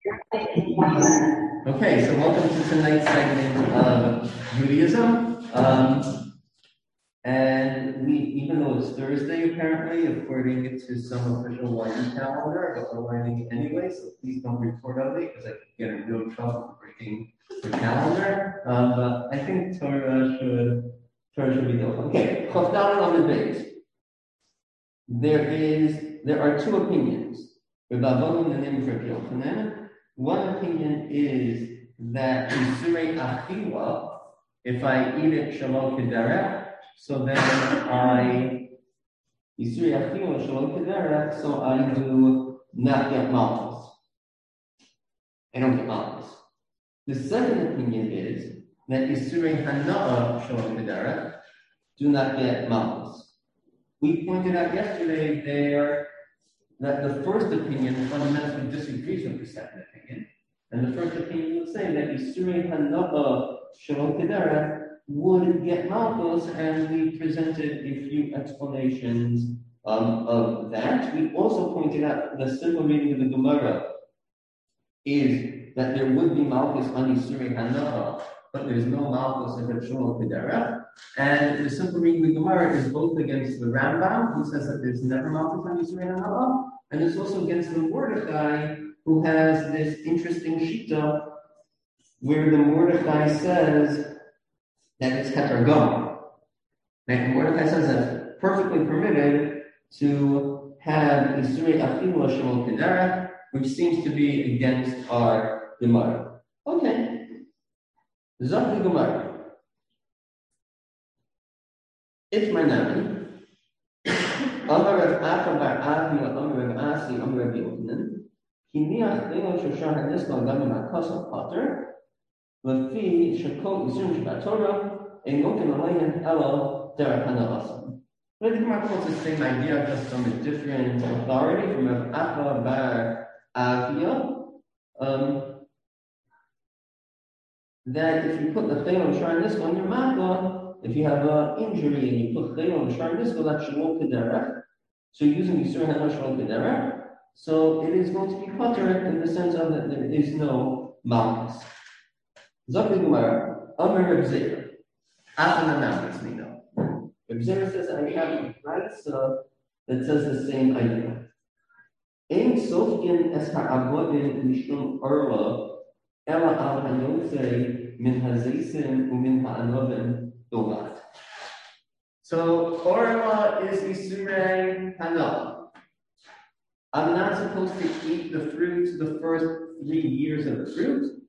Okay, so welcome to tonight's segment of Judaism. And even though it's Thursday, apparently, according to some official YE calendar, but we're learning anyway, so please don't report on me because I could get in real trouble for breaking the calendar. But I think Torah should be done. Okay, Chavdal on the base. There are two opinions. One opinion is that Isurei Achila, if I eat it Shalom Kederech, so then Isurei Achila Shalom Kederech, so I do not get malchus. I don't get malchus. The second opinion is that Isurei Hana'a Shalom Kederech do not get malchus. We pointed out yesterday that the first opinion fundamentally disagrees with the second opinion. And the first opinion would say that Isurei Hana'a Shalom Kederech would get malchus, and we presented a few explanations of that. We also pointed out the simple reading of the Gemara is that there would be malchus on Isurei Hana'a, but there's no malchus if it's Shalom Kederech. And the simple reading of the Gemara is both against the Rambam, who says that there's never malchus on Isurei Hana'a, and it's also against the Mordechai, who has this interesting shita where the Mordechai says that it's heter gama. And Mordechai says that it's perfectly permitted to have Isurei Achila Shalom Kederech, which seems to be against our Gemara. Okay. Zok the Gemara. It's my name. Amar Rav Acha bar Avi Amar Rav Asi Amar Rav Yochanan. Kiniach Leilon Shoshar Hanisla Gam Makasa Pater. Lefi Shakol Yisum Shabbat Torah Enokin Alayim Elo Derech Hanavasam. I think Gemara quotes the same idea, just from a different authority, from Rav Acha bar Avia. That if you put the Leilon Shar Nisla on your makkah, if you have an injury and you put Leilon Shar Nisla, that's Shalom Kederech. So you're using Yisur Hana Shalom Kederech. So it is going to be pater in the sense of that there is no malchus. Zok Gemara, Amar Reb Zera. After the we know. Reb Zera says, I have a brayso that says the same idea. Ein sofkin es ha'avodim mishum orla ela al hayotze min hazesim umin ha'anovim dogat. So orla is Isurei Hana. I'm not supposed to eat the fruit the first 3 years of the fruit.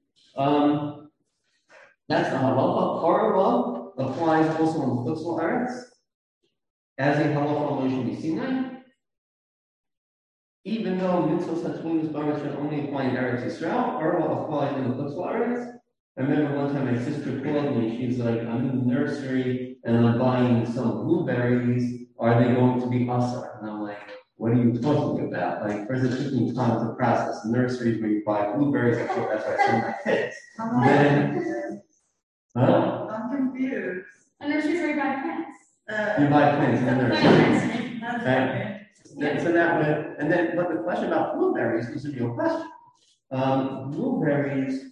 That's the halacha. Orla applies also on Chutz La'aretz as a halacha on Moshe Sinai. Even though mitzvahs hatzulos baruch should only apply in Eretz Yisrael, Orla applies in the Chutz La'aretz. I remember one time my sister called me. She's like, I'm in the nursery and I'm buying some blueberries. Are they going to be asar? And I'm like, what are you talking about? Like, first it took me time to process. Nurseries where you buy blueberries, that's why I send my kids. I'm confused. A nursery where you buy plants. You buy plants in the nursery. So that would, and then, but the question about blueberries is a real question. Blueberries,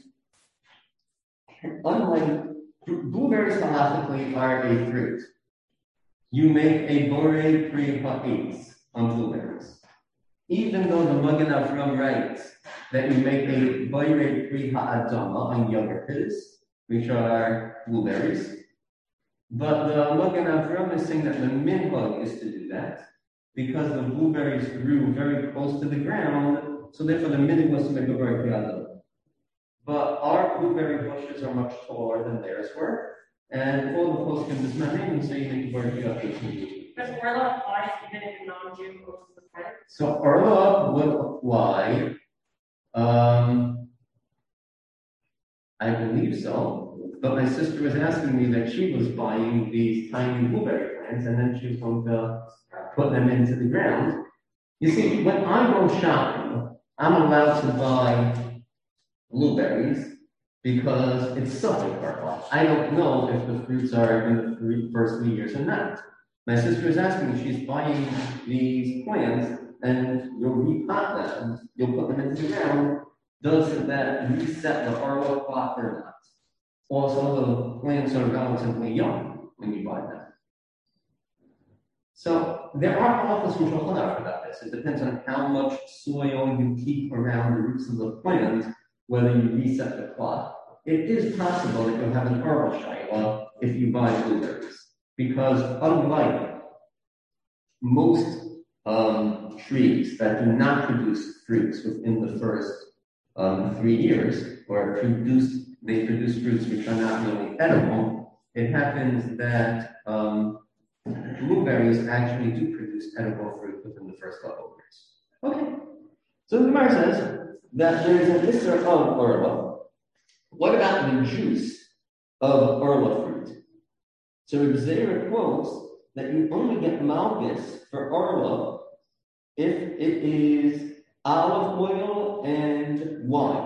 unlike blueberries halachically are a fruit. You make a borei pri ha'etz on blueberries. Even though the Magen Avraham writes that you make a borei pri ha'adama on yogurts, which are blueberries, but the Magen Avraham is saying that the minhag is to do that because the blueberries grew very close to the ground, so therefore the minhag was to make a borei pri ha'adama. But our blueberry bushes are much taller than theirs were, and all the poskim is not name, so you make a borei pri ha'adama. Does Orla apply even if a non-Jew goes to the site? So Orla would apply. I believe so. But my sister was asking me that she was buying these tiny blueberry plants, and then she was going to put them into the ground. You see, when I go shopping, I'm allowed to buy blueberries because it's something Orla. I don't know if the fruits are in the first 3 years or not. My sister is asking me, she's buying these plants and you'll repot them, you'll put them into the ground, does that reset the Arlo clock or not? Also, the plants are relatively young when you buy them. So there are halachas from Shulchan Aruch about this. It depends on how much soil you keep around the roots of the plant, whether you reset the clock. It is possible that you'll have an Arlo shayla if you buy blueberries, because unlike most trees that do not produce fruits within the first 3 years, or they produce fruits which are not really edible, it happens that blueberries actually do produce edible fruit within the first couple of years. Okay. So the Gemara says that there is an issur of Arla. What about the juice of Arla fruit? So Zera quotes that you only get malchus for Arla if it is olive oil and wine.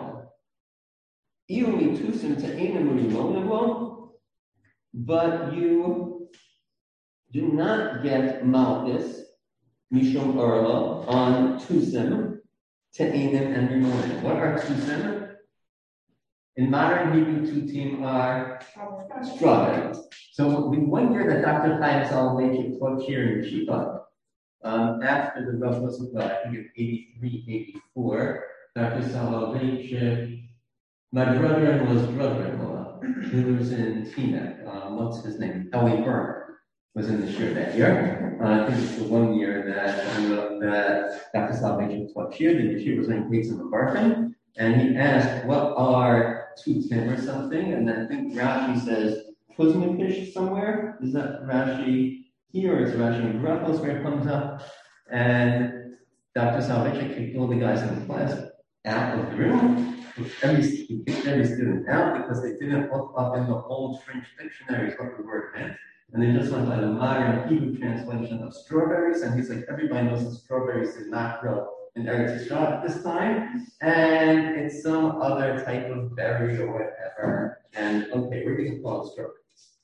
But you do not get malchus, mishum Arla, on tusim, te'inim, and rimonim. What are tusim? In modern Hebrew, tutim are strawberries. So the 1 year that Dr. Chaim Soloveitchik taught here in Yeshiva, after the Rosh Hashanah, I think it's 83, 84, Dr. Soloveitchik, my brother-in-law's brother-in-law, who lives in Teaneck, what's his name? Ellie Berner, was in the shir that year. I think it's the 1 year that Dr. Soloveitchik taught here. The yeshiva was in Kates and McCarthy, and he asked, what are tutim or something? And I think Rashi says, Kuzmakish somewhere. Is that Rashi here, or is Rashi in Brachos where it comes up? And Dr. Soloveitchik kicked all the guys in the class out of the room. He kicked every student out because they didn't look up in the old French dictionaries what the word meant. And they just went by the modern Hebrew translation of strawberries. And he's like, everybody knows that strawberries did not grow in Eretz Yisrael at this time. And it's some other type of berry or whatever. And okay, we're going to call it strawberries.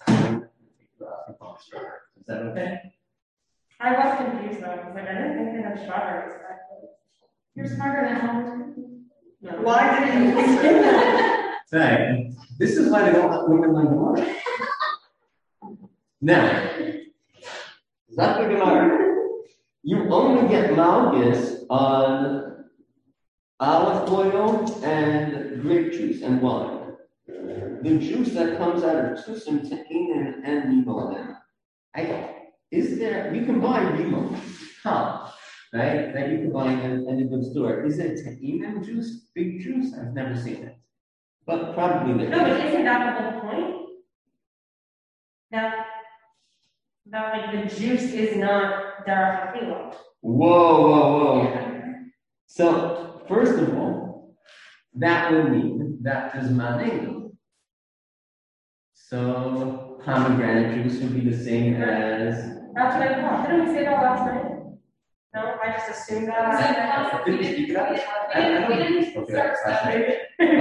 Is that okay? I was confused though. I was like, I didn't think they had strawberries. You're smarter than all. No. Why did you think that? Right. This is why they don't let women learn Gemara. Now, Zakir Gemara, you only get malchus on olive oil and grape juice and wine. The juice that comes out of tusim, te'inim, and rimonim. You can buy rimonim, right? That you can buy in a good store. Is it te'inim juice, big juice? I've never seen it. But probably there is. No, but isn't that the whole point? That like the juice is not darach hafila. Whoa. Yeah. So, first of all, that would mean that is mango. So, pomegranate juice would be the same as. That's what I thought. Didn't we say that last night? No, I just assumed that. Did we speak about this? We didn't start stuff.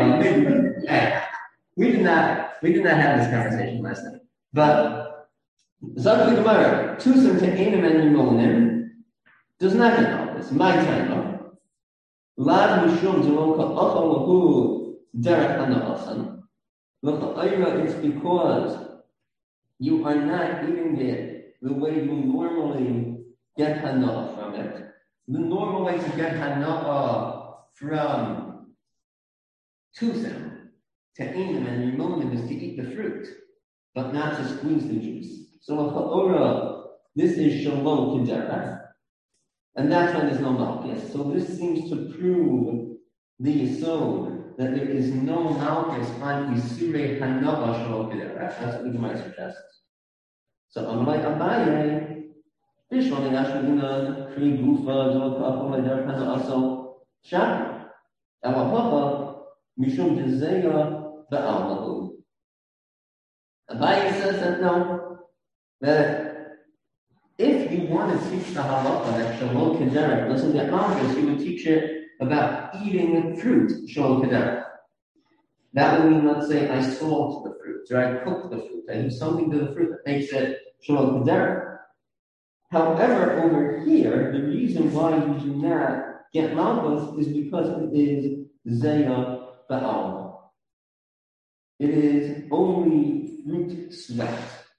We did not have this conversation last night. But Zakir Gemara, tusim te'inim and rimonim does not get all this. My time. Lav mishum zeloka achal lahu derech hana'asan. It's because you are not eating it the way you normally get hana'ah from it. The normal way to get hana'ah from tusim, te'inim, and rimonim is to eat the fruit, but not to squeeze the juice. So ha'ora, this is shalom k'derech, and that's why there's no malchus. So this seems to prove the yesod that there is no malchus on isurei hana'ah shalom k'derech. That's what the Gemara suggests. So unlike Abaye, Bishwan Yashminan, Kri Gufa, Zolkafo, Eder Hana'aso, Shaka, Alapaha, Mishum Jezeya, Ba'alahu. Abaye says that no, that if you want to teach the halacha that Shalom Kederech doesn't get malchus, you would teach it about eating fruit, Shalom Kederech. That would mean, let's say, I salt the fruit, or I cook the fruit, I do something to the fruit that makes it Shalom Kederech. However, over here, the reason why you do not get malchus is because it is Zeya Ba'al. It is only fruit sweat.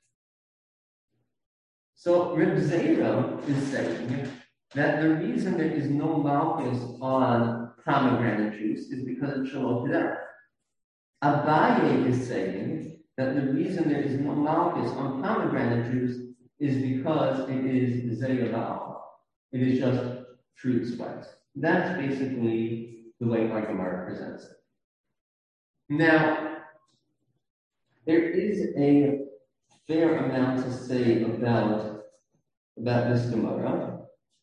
So Reb Zera is saying that the reason there is no malchus on pomegranate juice is because it's Shalom Kedera. Abaye is saying that the reason there is no malchus on pomegranate juice is because it is Zeya Ba'al. It is just fruit sweat. That's basically the way our Gemara presents it. Now, there is a fair amount to say about this Gemara.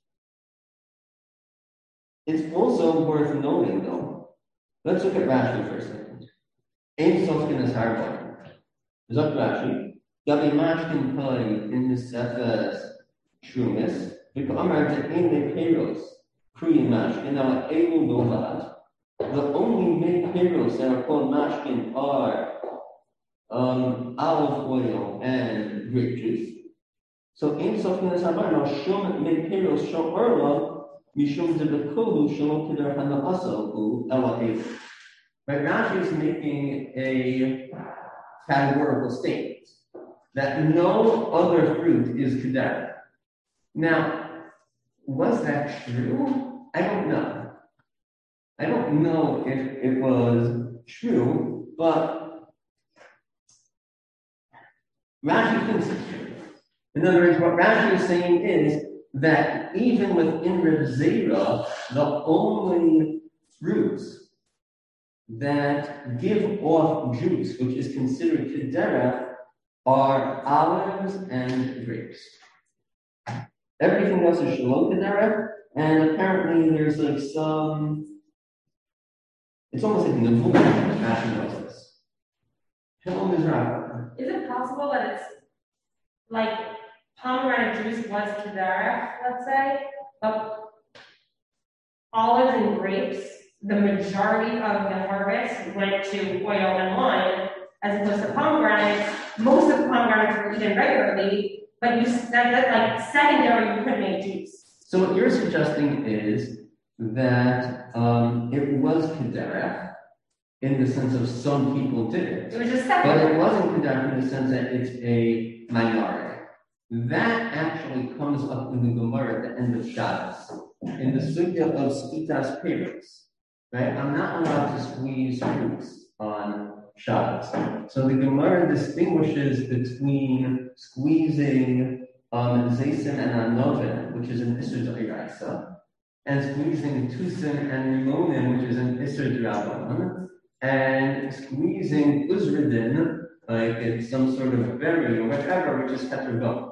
It's also worth noting, though. Let's look at Rashi for a second. Ein Sofkin is hard. Zok Rashi, Gabi Mashkin Pai in the Sefes Shumis, V'Kamar De'en Peiros, Kri Mashkin, now Elu Novad. The only main peiros that are called Mashkin are olive oil and grape juice. So Ein Sofkin is hard. Now Shum main peiros Shom Erla. Mishum Debekolu Shalom Kedar Hana'asa Hu Ela Elu. Right, Rashi is making a categorical statement that no other fruit is kedar. Now, was that true? I don't know. I don't know if it was true, but Rashi thinks it's true. In other words, what Rashi is saying is that even within Reb Zera, the only fruits that give off juice, which is considered kedera, are olives and grapes. Everything else is shalom kedera, and apparently there's like some, it's almost like nevuah Rashi knows this. Shalom Israel. Is it possible that it's like pomegranate juice was kedara, let's say, but olives and grapes, the majority of the harvest went to oil and wine, as opposed to pomegranates. Most of the pomegranates were eaten regularly, but that like secondary, you couldn't make juice. So what you're suggesting is that it was kedera in the sense of some people did it. It was just But secondary. it wasn't kedera in the sense that it's a minority. That actually comes up in the Gemara at the end of Shabbos, in the sugya of Skitas Peiros. Right? I'm not allowed to squeeze fruits on Shabbos. So the Gemara distinguishes between squeezing Zaysin and Anoven, which is an Isser D'Oraisa, and squeezing Tusin and Rimonin, which is an Isser D'Rabbanan, and squeezing Uzridin, like it's some sort of berry or whatever, which is Tetragon.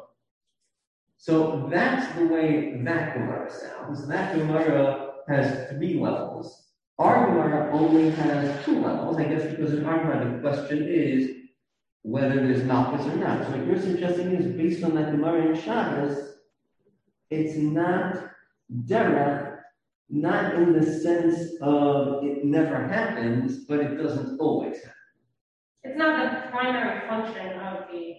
So that's the way that Gemara sounds. That Gemara has 3 levels. Our Gemara only has 2 levels, I guess, because in our Gemara the question is whether there's malchus or not. So what you're suggesting is based on that Gemara in Shabbos, it's not derech, not in the sense of it never happens, but it doesn't always happen. It's not the primary function of the.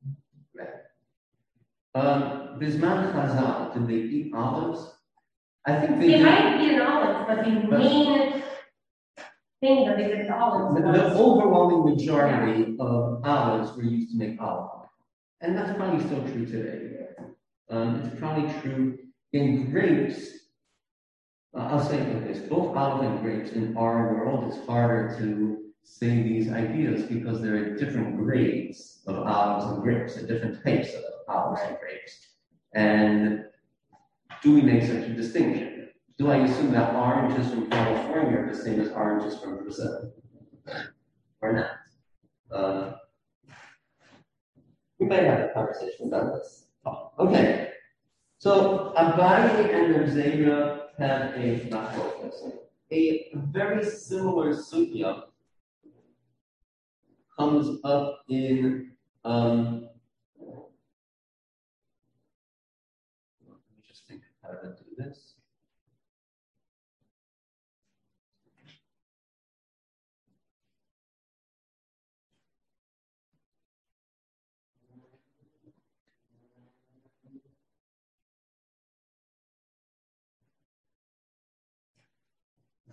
Bisman Chazal, did they eat olives? I think they They did. might eat olives, but the main thing that they did with olives The was overwhelming majority of olives were used to make olive oil. And that's probably still true today. It's probably true in grapes. I'll say it like this, both olive and grapes in our world, it's harder to say these ideas because there are different grades of olives and grapes, and different types of olives and grapes. And do we make such a distinction? Do I assume that oranges from California are the same as oranges from Brazil? Or not? We might have a conversation about this. Okay. So Abaye and Reb Zera have a machlokas. A very similar sugya comes up in let me just think how to do this.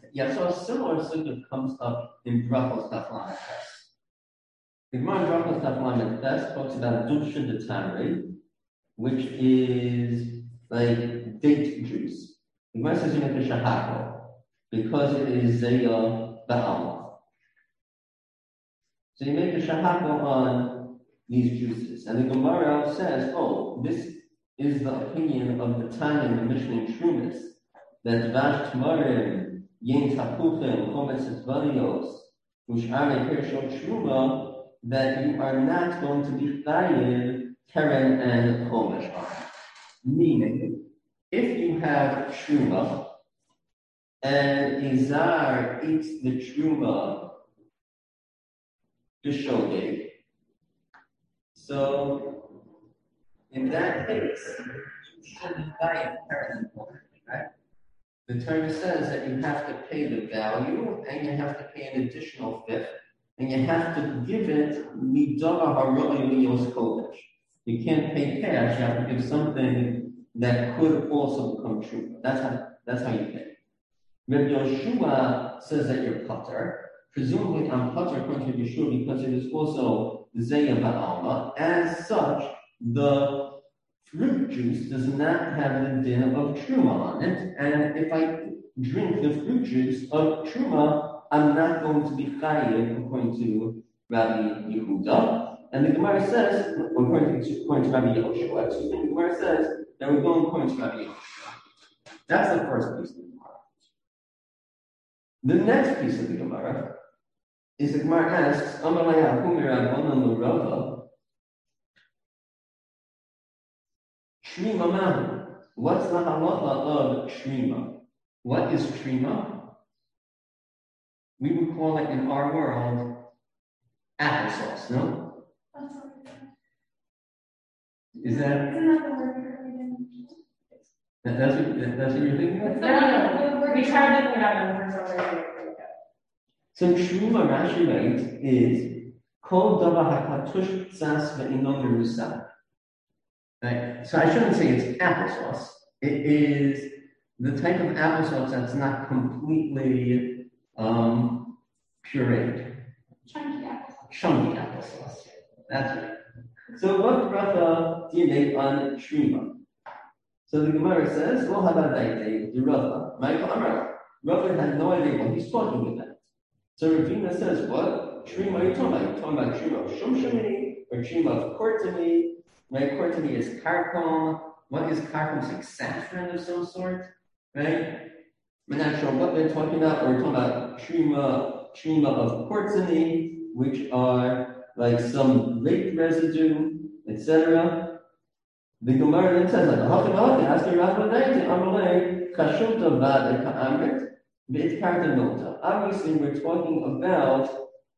Yeah, so a similar sugya comes up in Brachos Daf Lamed Tes. The Gemara in Brachos Daf Lamed Tes talks about Dusha de Tamri, which is like date juice. The Gemara says you make a shahako because it is Zayah Ba'alma. So you make a shahako on these juices. And the Gemara says, oh, this is the opinion of the Tanya in the Mishnah in Trumas, that Dvash Tmarim, Yin Tapuchim, Chometz Etvalios, Ush'are Kershot Truma, that you are not going to be chayiv Keren and Chomesh on. Meaning, if you have Truma, and Izar eats the Truma B'Shogeg, so in that case, you shouldn't buy Keren and Chomesh, right? The Torah says that you have to pay the value, and you have to pay an additional fifth, and you have to give it midara haroy liyos kodesh. You can't pay cash; you have to give something that could also become true. That's how you pay. Rabbi Yoshua says that you're putter. Presumably, I'm putter according to Yeshua because it is also zayah ba'alma. As such, the fruit juice does not have the din of truma on it, and if I drink the fruit juice of truma, I'm not going to be chayiv according to Rabbi Yehuda. And the Gemara says, according to Rabbi Yehoshua, the Gemara says that we're going according to Rabbi Yehoshua. That's the first piece of the Gemara. The next piece of the Gemara is the Gemara asks, Amalaya Humira Bonan Lurava. Shrima Mahu. What's the halacha of Shrima? What is Shrima? We would call it in our world applesauce, no? Is that? That's what you're thinking of? No. We tried looking it up and for some reason. So Shrima Rashi writes is Kol Davar HaKatush Tzas Ve'ino Merusa. Right? So I shouldn't say it's applesauce. It is the type of applesauce that's not completely pureed. Chunky applesauce. That's right. So what bracha do you make on Shrima? So the Gemara says, "Well, how about that? The Rava, my Amar. Rava had no idea what he's talking about. So Ravina says, what Shrima are you talking about? You're talking about Shrima of Shumshami or Shrima of Kortami? Right? Kortami is karkom. What is karkom? It's like saffron of some sort, right? We're not sure what they're talking about. We're talking about Shrima of Kortami, which are like some lake residue, etc. The Gemara then says, like, ask the Rabbanai, Amalei, Kashulta Vada Ka'amrit, Vit Kartanota. Obviously, we're talking about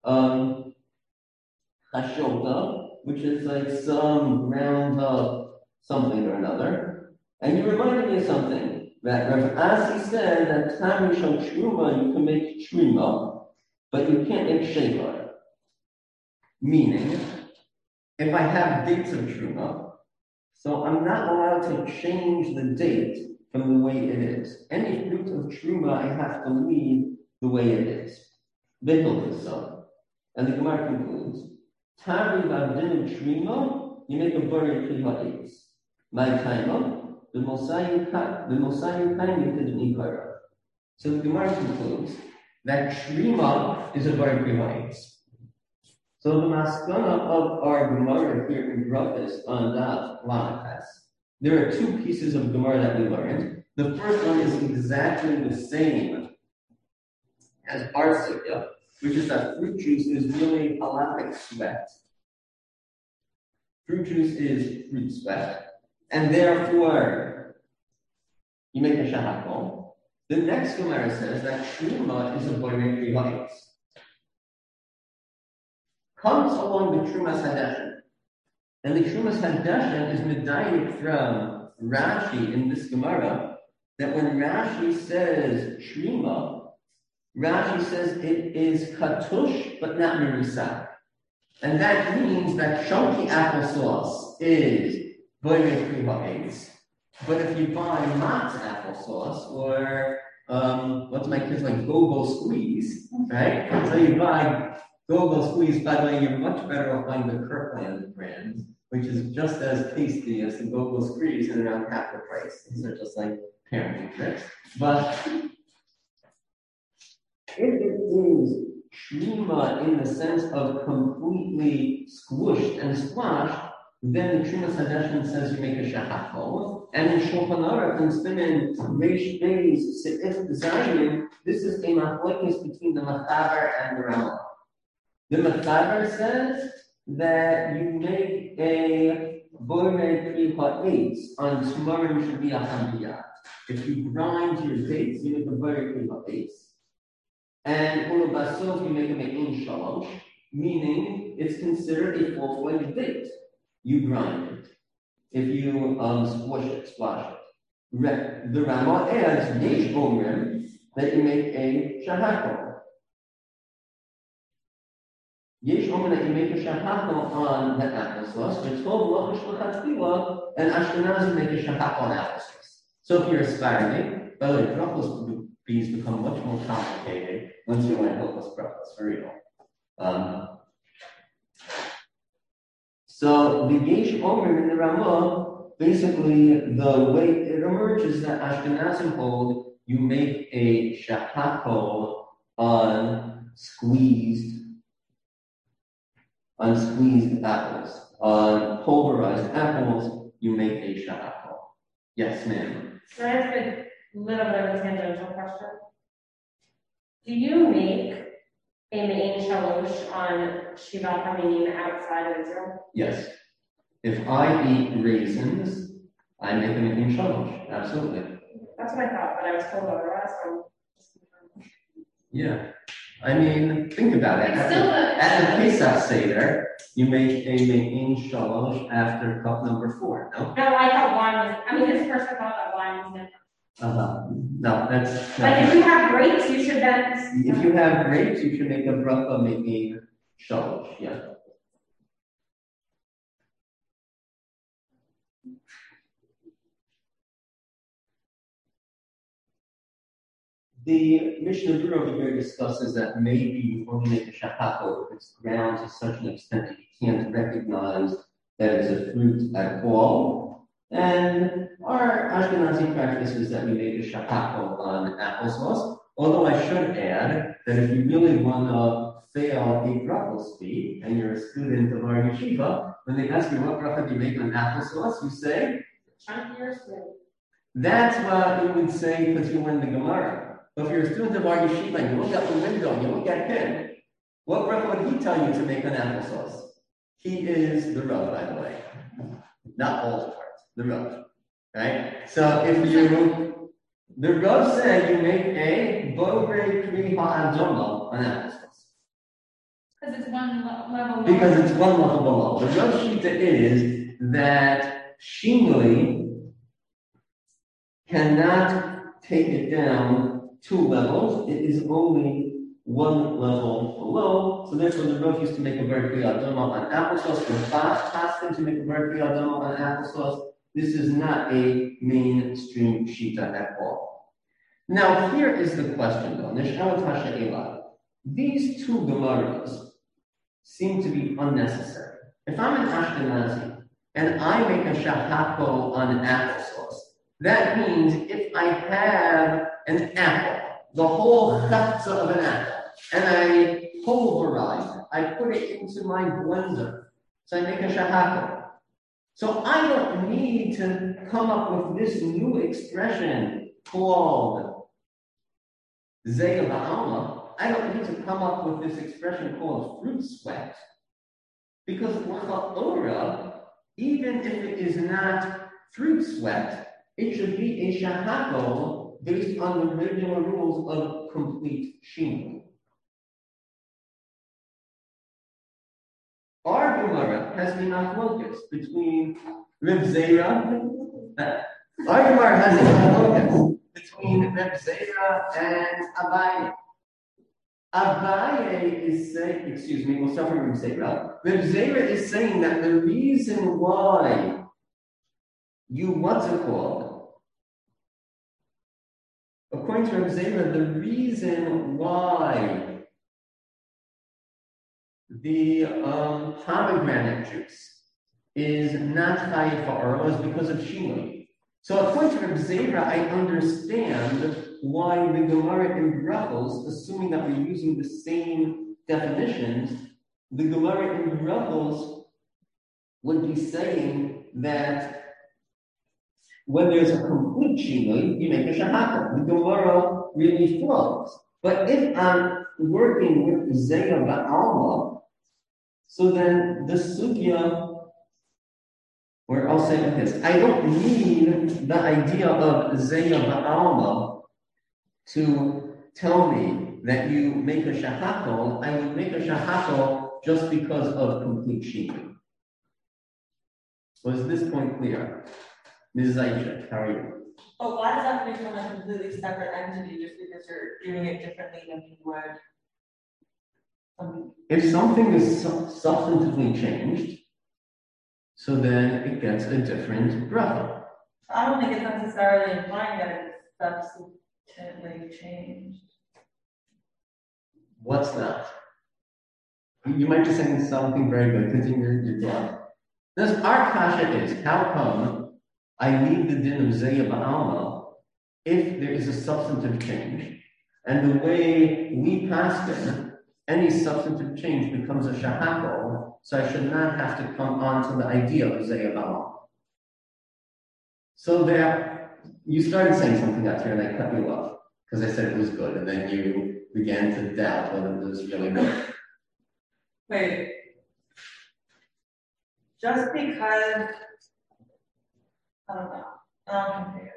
Kashulta, which is like some ground up something or another. And you reminded me of something that Rav Asi said that Tam Rishon Truma, you can make Truma, but you can't make Shevar. Meaning, if I have dates of Truma, so I'm not allowed to change the date from the way it is. Any fruit of Truma, I have to leave the way it is. So. And the Gemara concludes, Tari Vavdin Truma, you make a buri Kriha Eitz. My time, the Mosayu Kaim didn't Ikara. So the Gemara concludes that Trima is a buri Kriha Eitz. So the maskana of our Gemara here in Brachos on that Lamed, there are two pieces of Gemara that we learned. The first one is exactly the same as our sugya, which is that fruit juice is really halachic sweat. Fruit juice is fruit sweat, and therefore you make a shahakol. The next Gemara says that Truma is a boiring kriha. Comes along the Trumas Hadeshin. And the Trumas Hadeshin is medayik from Rashi in this Gemara, that when Rashi says Truma, Rashi says it is katush, but not merusak. And that means that chunky applesauce is boiling kriha. But if you buy matz applesauce or what's my kids like? Go Squeeze, right? So you buy Go Squeeze. By the way, you're much better off buying the Kirkland brand, which is just as tasty as the Go Squeeze and around half the price. These are just like parenting tricks. But if it is Shrima in the sense of completely squished and squashed, then the Truma Sadeshin says you make a shahachol. And in Shulchan Aruch and Siman Reish Beis Seif Zayin, this is a machlokes between the Machaber and the Rambam. The Machaber says that you make a borei pri ha'etz on Tamarim should be a hamiyat. If you grind your dates, you make a borei pri ha'etz. And ulubasov, you make a me'in shalosh, meaning it's considered a full-fledged date. You grind it. If you squash it. The Rama adds yesh omrim that you make a shahakol. Yesh omrim that you make a shahakol on the applesauce. We're told and Ashkenazi make a shahakol on applesauce. So if you're aspiring, by the way, Brussels bees become much more complicated once you want to help us Brussels for real. So the Yesh Omer in the Ramah, basically the way it emerges that Ashkenazim hold, you make a shahakol on squeezed apples. On pulverized apples, you make a shahakol. Yes, ma'am. Can I ask a little bit of a tangential question? Do you make a me'in shalosh on Shivat Haminim outside of Israel? Yes. If I eat raisins, I make them in shalosh. Absolutely. That's what I thought, but I was told otherwise. Yeah. I mean, think about it. At the Pesach Seder, you make a me'in shalosh after cup number 4, no? No, I thought wine was, this person thought that wine was different. No, that's... Like if you have grapes, you should then... If you have grapes, you should make a bracha me'in shalosh, yeah. The Mishnah Berurah over here discusses that maybe you only make a shahakol if it's ground to such an extent that you can't recognize that it's a fruit at all. And our Ashkenazi practice is that we make a shahakol on applesauce. Although I should add that if you really want to fail a Brussels speed and you're a student of our yeshiva, when they ask you what bracha do you make on applesauce, you say, chunkier spoon. That's what you would say because you learn the Gemara. But if you're a student of our yeshiva and you look out the window, you look at him, what bracha would he tell you to make on applesauce? He is the Rav, by the way. Not all the parts, the Rav. Right? So if the Rav said you make a borei pri ha'adoma on applesauce. Because it's one level Because it's one level below. The Rav Shita is that Shimli cannot take it down 2 levels. It is only 1 level below. So therefore the Rav used to make a borei pri ha'adoma on applesauce. The Bas Paskin to make a borei pri ha'adoma on applesauce. This is not a mainstream shita at all. Now here is the question though. Nish'alat ha'she'ela. These 2 Gemaras seem to be unnecessary. If I'm an Ashkenazi and I make a shahakol on applesauce, that means if I have an apple, the whole chatza of an apple, and I pulverize it, I put it into my blender, so I make a shahakol. So I don't need to come up with this new expression called Zeya Ba'alma. I don't need to come up with this expression called fruit sweat. Because l'cha'ora, even if it is not fruit sweat, it should be a shahakol based on the regular rules of complete shimon. Our Gemara has a machlokes between Reb Zera. Our Gemara has a machlokes between Reb Zera and Abaye. Abaye is saying, we'll start from Reb Zera. Reb Zera is saying that the reason why you, according to Reb Zera, the reason why the pomegranate juice is not chayiv ha'orla is because of shinui. So according to Reb Zera, I understand why the Gemara in Brachos, assuming that we're using the same definitions, the Gemara in Brachos would be saying that when there's a complete shinui, you make a shahaka. The Gemara really flows. But if I'm working with Zeya Ba'alma, so then the sugya, or I'll say like this, I don't need the idea of Zeya Ba'alma to tell me that you make a shahakol. I would make a shahakol just because of complete shinui. Was this point clear? Ms. Zaisha, how are you? But why does that become a completely separate entity just because you're doing it differently than you would? If something is substantively changed, so then it gets a different bracha. I don't think it's necessarily implying that it's substantively changed. What's that? You might be saying something very good. Continue your thought. This our kasha is, how come I need the din of Zeya Ba'alma if there is a substantive change? And the way we pass them, any substantive change becomes a shahakol, so I should not have to come on to the idea of Zeya Ba'alma. So there, you started saying something out here and I cut you off because I said it was good, and then you began to doubt whether it was really good. Wait. Just because, I don't know, I'm confused.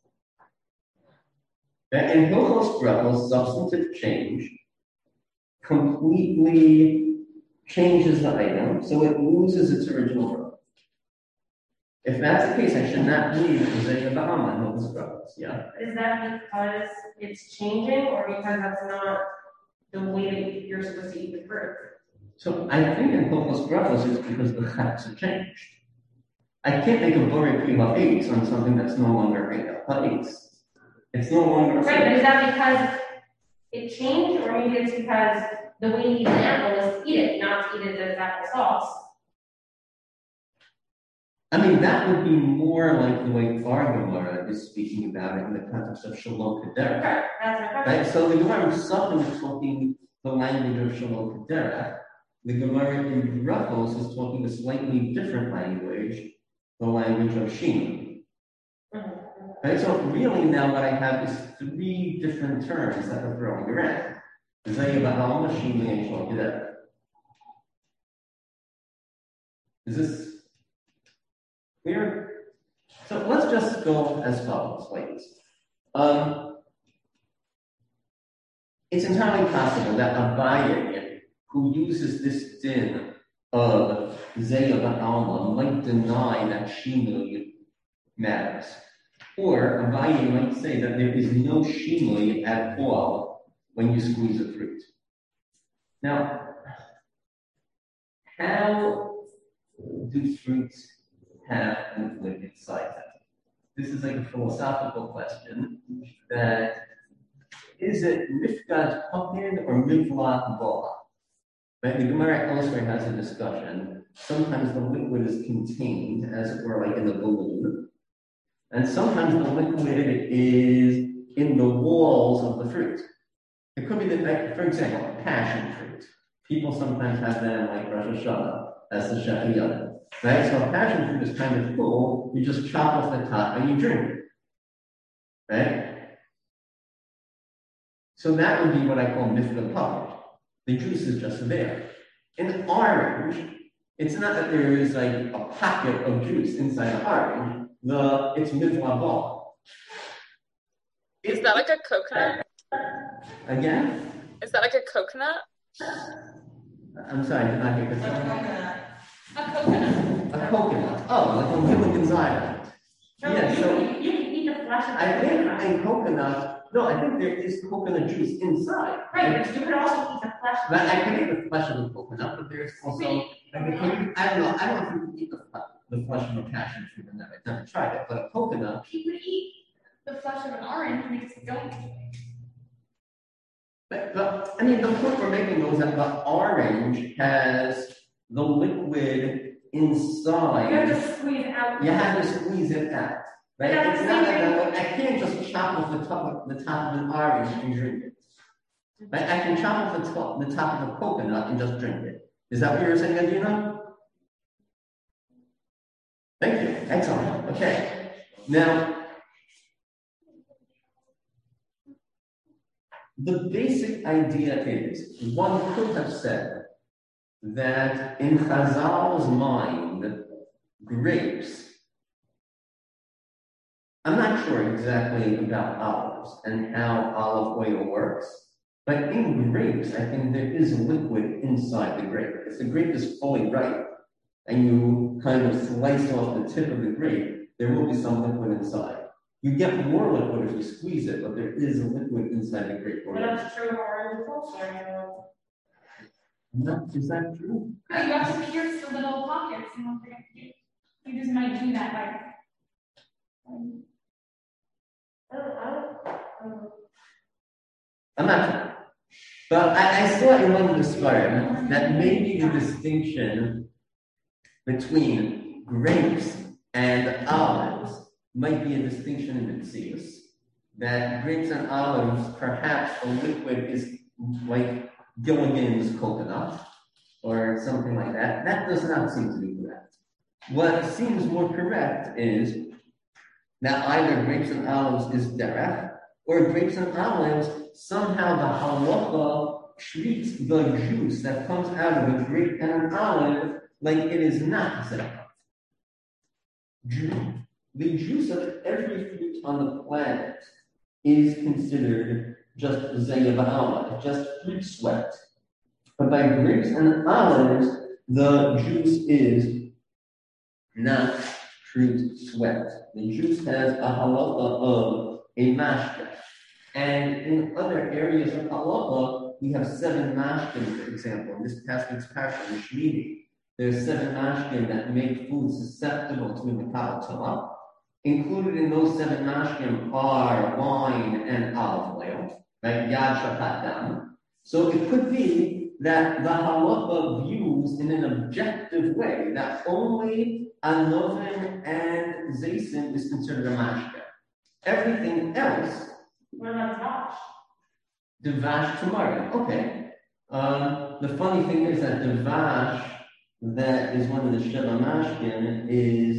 In Hilchos Brachos, substantive change completely changes the item, so it loses its original bracha. If that's the case, I should not need Zeya Ba'alma in Hilchos Brachos, yeah? Is that because it's changing or because that's not the way that you're supposed to eat the fruit? So I think in Hilchos Brachos it's because the chats have changed. I can't make a borei pi ha'etz on something that's no longer ha'etz. It's no longer right, but is that because it changed, or maybe it's because the way you eat an apple is to eat it, not to eat it as apple sauce? I mean, that would be more like the way our Gemara is speaking about it in the context of Shalom Kederach. Right, that's my question. Right? So the Gemara is suddenly talking the language of Shalom Kederach. The Gemara in Brachos is talking a slightly different language, the language of Shina. Right? So really now what I have is three different terms that are throwing around. Zeya Ba'alma, Shina, and Shalom Kederach. Is this clear? So let's just go as follows, ladies. It's entirely possible that Abaye, who uses this din of Zeya Ba'alma, might deny that Shinui matters. Or Abaye might say that there is no Shinui at all when you squeeze a fruit. Now, how do fruits have liquid inside them? This is like a philosophical question that is it mifgad pokin or mivlat boa? Right? The Gemara elsewhere has a discussion. Sometimes the liquid is contained, as it were, like in a balloon, and sometimes the liquid is in the walls of the fruit. It could be that, for example, passion fruit. People sometimes have them like Rosh Hashanah as the shechiyah. Right? So passion fruit is kind of cool. You just chop off the top and you drink it. Right? So that would be what I call mifla pocket. The juice is just there. In orange, it's not that there is like a pocket of juice inside the orange. It's mifla ball. Is that like a coconut? Again? Is that like a coconut? I'm sorry, I did not hear this. A coconut. A coconut. Oh, like a Gilligan's Island. Yeah, so you can eat the flesh of the I think coconut. in coconut, no, I think there is coconut juice inside. Right, but you could also eat the flesh of But the I can eat the flesh of the coconut, but there's also, I don't know if you can eat the flesh of a passion fruit or not. I've never tried it, but a coconut, You could eat The flesh of an orange makes it don't. But I mean, the point we're making though is that the orange has the liquid inside. You have to squeeze out. You have to squeeze it out. Right? Yeah, It's not like I can't just chop off the top of an orange and drink it. Right? I can chop off the top of a coconut and just drink it. Is that what you're saying, Adina? Thank you. Excellent. Okay. Now, the basic idea is, one could have said that in Chazal's mind, grapes, I'm not sure exactly about olives and how olive oil works, but in grapes, I think there is a liquid inside the grape. If the grape is fully ripe and you kind of slice off the tip of the grape, there will be some liquid inside. You get more liquid if you squeeze it, but there is a liquid inside the grape. But that's true of orange also, Is that true? You have to pierce the little pockets and don't forget to do. You just might do that I'm not sure. But I saw in one of the Sfarim that maybe the distinction between grapes and olives might be a distinction in Mitzias. That grapes and olives, perhaps the liquid is like Gilligan's coconut or something like that. That does not seem to be correct. What seems more correct is that either grapes and olives is derech, or grapes and olives, somehow the halacha treats the juice that comes out of a grape and an olive like it is not zerach. The juice of every fruit on the planet is considered just zayah ba'alma, just fruit sweat. But by grapes and olives, the juice is not fruit sweat. The juice has a halacha of a mashka. And in other areas of halacha, we have 7 mashkim, for example. In this passage, the Shmini, there's 7 mashkim that make food susceptible to Mikal Tumah. Included in those 7 mashkim are wine and olive oil, right? Yad shapat dam. So it could be that the halacha views in an objective way that only anovin and zaysim is considered a mashka. Everything else. What about Dvash? Dvash tomorrow. Okay. The funny thing is that Dvash, that is one of the Sheva Mashkin, is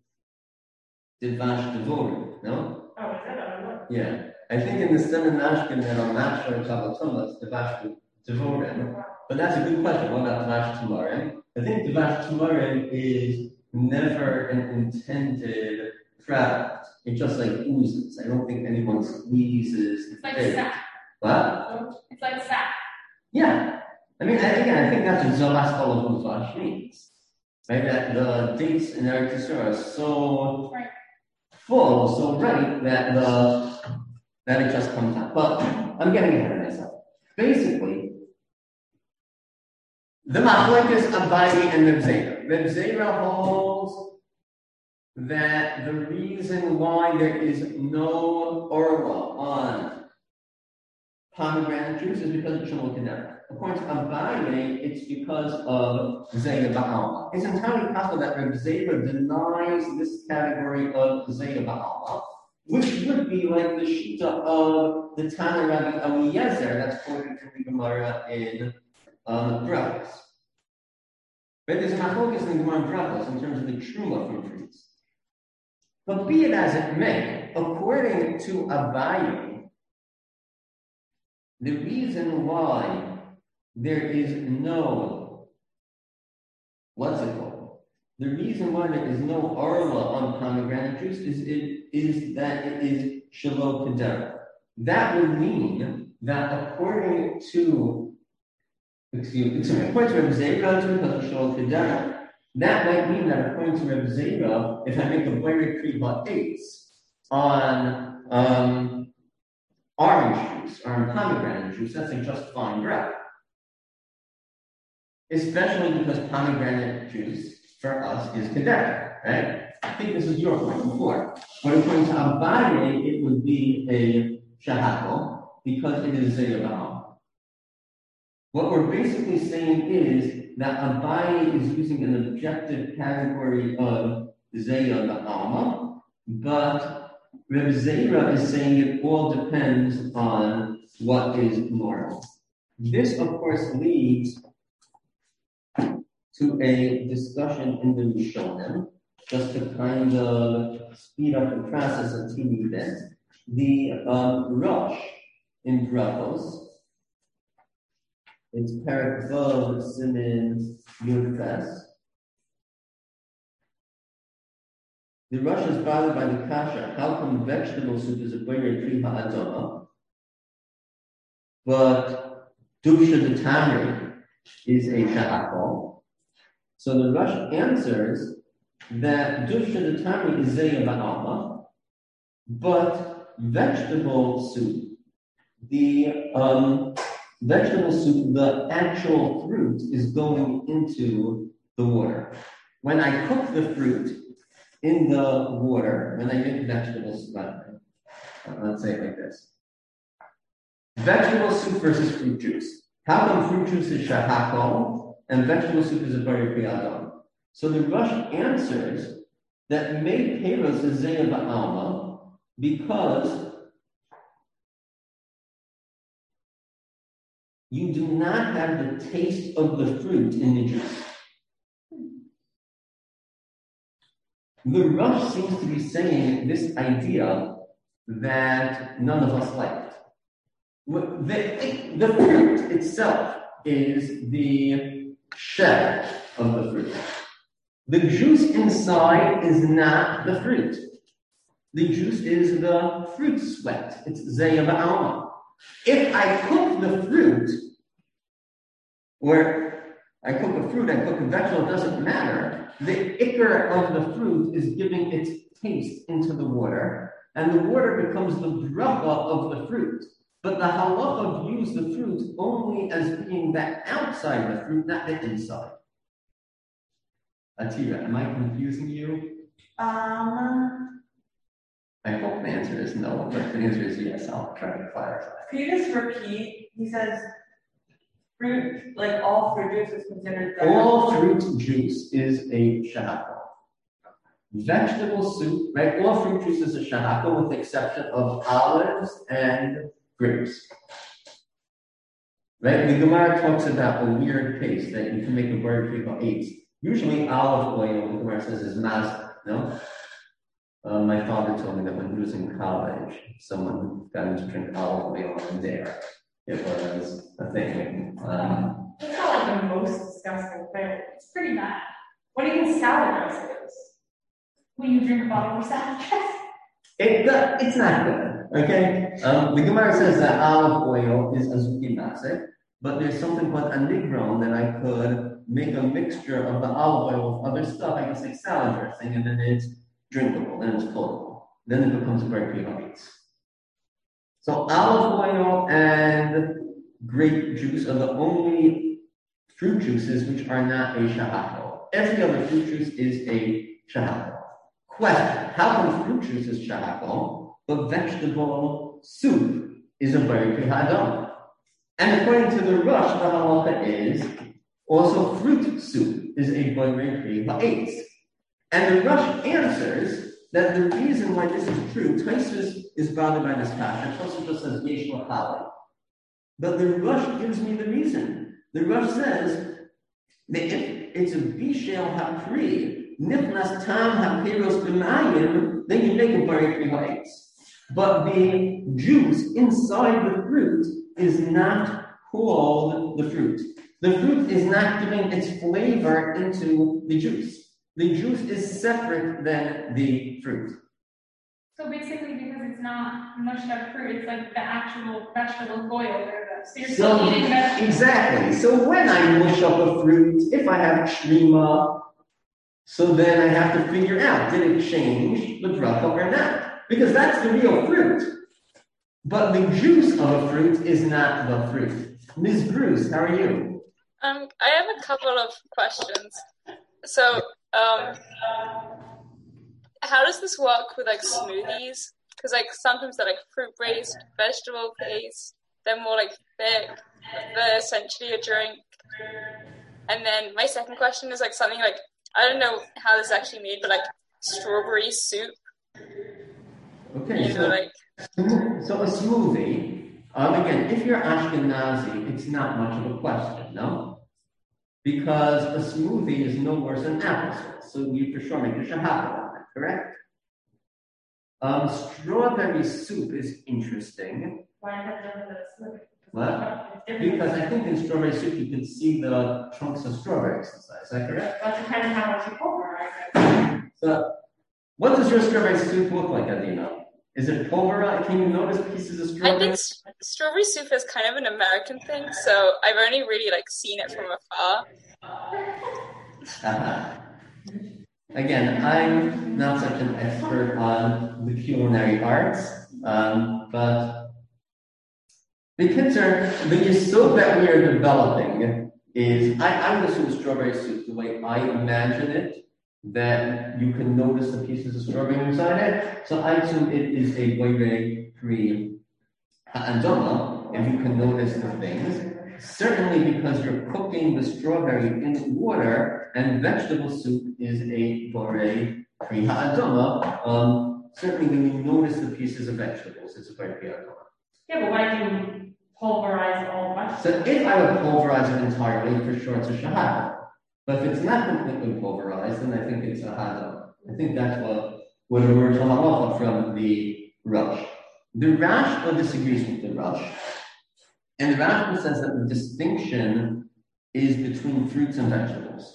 Dvash Devorim, no? Oh, is that another? Yeah. I think in the 7 Mashkin that are Mashra and Shabbatom, it's Dvash Devorim. But that's a good question. What about Dvash Tomorrow? I think Dvash Tomorrow is never an intended product. It just like oozes. I don't think anyone squeezes. It's like sap. What? It's like sap. Yeah. I mean, I think that's what Zolas Kolavuvash means. Right? That the dates in Eretz Yisrael are so full, so ripe that it just comes out. But I'm getting ahead of myself. Basically, the machlokes is Abaye and Reb Zera. Reb Zera holds that the reason why there is no orla on pomegranate juice is because of Shemot Kedera. According to Abaye, it's because of Zayah Ba'alma. It's entirely possible that Reb Zera denies this category of Zayah Ba'alma, which would be like the Shita of the Tana Rabbi Eliezer that's quoted from the Gemara in Brachos. But there's a machlokes in the Gemara in Brachos in terms of the truma from trees. But be it as it may, according to Abaye, the reason why there is no, what's it called? The reason why there is no arla on pomegranate juice is that it is Shelo Kedera. That would mean that according to Reb Zera, it's because of Shelo Kedera. That might mean that according to Reb Zera, if I make a boiler kriva 8 on orange juice or on pomegranate juice, that's a just fine bread. Especially because pomegranate juice for us is kedera, right? I think this is your point before. But according to Abaye, it would be a shahako because it is Zeya Ba'alma. What we're basically saying is that Abaye is using an objective category of Zeya Ba'alma, but Reb Zera is saying it all depends on what is normal. This, of course, leads to a discussion in the Rishonim, just to kind of speed up the process a teeny bit. The Rosh in Brachos, it's Perek Vav Siman Yud Ches. The Rosh is bothered by the kasha. How come vegetable soup is a boyer pri ha'adama, but dubsha de tamri is a shahakol? So the Rosh answers that dubsha de tamri is zeya ba'alma, but vegetable soup, the actual fruit is going into the water. When I cook the fruit in the water, when I make vegetables, let's say it like this. Vegetable soup versus fruit juice. How come fruit juice is shahakol and vegetable soup is a bari priyadam? So the Rosh answers that made peiros is zeya ba'alma because you do not have the taste of the fruit in the juice. The Rosh seems to be saying this idea that none of us liked. The fruit itself is the shell of the fruit. The juice inside is not the fruit. The juice is the fruit sweat. It's zeya ba'alma. If I cook the fruit, or I cook a fruit, I cook a vegetable, it doesn't matter. The ikar of the fruit is giving its taste into the water, and the water becomes the bracha of the fruit. But the halacha views the fruit only as being the outside of the fruit, not the inside. Atira, am I confusing you? I hope the answer is no, but if the answer is yes, I'll try to clarify. Could you just repeat? He says fruit, like all fruit juice is considered. All fruit juice is a shahako. Vegetable soup, right? All fruit juice is a shahako with the exception of olives and grapes. Right? The Gemara talks about a weird paste that you can make a bari for 8. Usually olive oil, the Gemara says, is mazda, no? My father told me that when he was in college, someone got him to drink olive oil on dare. It was a thing. That's not like the most disgusting thing. It's pretty bad. What do you think salad dressing is? When you drink a bottle of salad dressing. It's not good, okay? The Gemara says that olive oil is azuki nase, but there's something called a nigron that I could make a mixture of the olive oil with other stuff. I can make salad dressing, and then it's drinkable, then it's potable. Then it becomes very pure. So olive oil and grape juice are the only fruit juices which are not a shahako. Every other fruit juice is a shahako. Question: how come fruit juice is shahako, but vegetable soup is a bari prihadam? And according to the Rosh, the halacha is also fruit soup is a bari priha'etz. And the Rosh answers that the reason why this is true, Tosfos is bothered by this kasha. Tosfos just says yesh l'chali, but the Rosh gives me the reason. The Rosh says that if it's a bishel hapri, nifnas tam hapiros b'mayim, then you make a bari priha'etz. But the juice inside the fruit is not called the fruit. The fruit is not giving its flavor into the juice. The juice is separate than the fruit. So basically, because it's not mushed up fruit, it's like the actual vegetable oil. So you're still eating vegetables. Exactly. So when I mush up a fruit, if I have shrima, so then I have to figure out, did it change the bracha or not? Because that's the real fruit. But the juice of a fruit is not the fruit. Ms. Bruce, how are you? I have a couple of questions. So, how does this work with like smoothies? Because like sometimes they're like fruit based, vegetable based, they're more like thick, they're essentially a drink. And then my second question is like something like, I don't know how this is actually made, but like strawberry soup. Okay, You know, like so a smoothie, again, if you're Ashkenazi, it's not much of a question, no? Because a smoothie is no worse than applesauce, so you for sure make a shahada on it, correct? Strawberry soup is interesting. Why have none of this? What? Because I think in strawberry soup you can see the chunks of strawberries inside, is that correct? Well, it depends how much you pulverize it. So, what does your strawberry soup look like, Adina? Is it pulverized? Can you notice pieces of I strawberry? think strawberry soup is kind of an American thing, so I've only really like seen it from afar. Again, I'm not such an expert on the culinary arts, but the yesod that we are developing is, I would assume strawberry soup, the way I imagine it, that you can notice the pieces of strawberry inside it. So I assume it is a boire pre ha'adama, if you can notice the things. Certainly because you're cooking the strawberry in water, and vegetable soup is a boire pre ha'adama. Certainly when you notice the pieces of vegetables, it's a boire pre ha'adama. Yeah, but why do you pulverize all vegetables? So if I would pulverize it entirely, for sure it's a shahada. But if it's not completely pulverized, then I think it's a hadam. I think that's what emerged halacha from the Rush. The Rashba disagrees with the Rush, and the Rashba says that the distinction is between fruits and vegetables.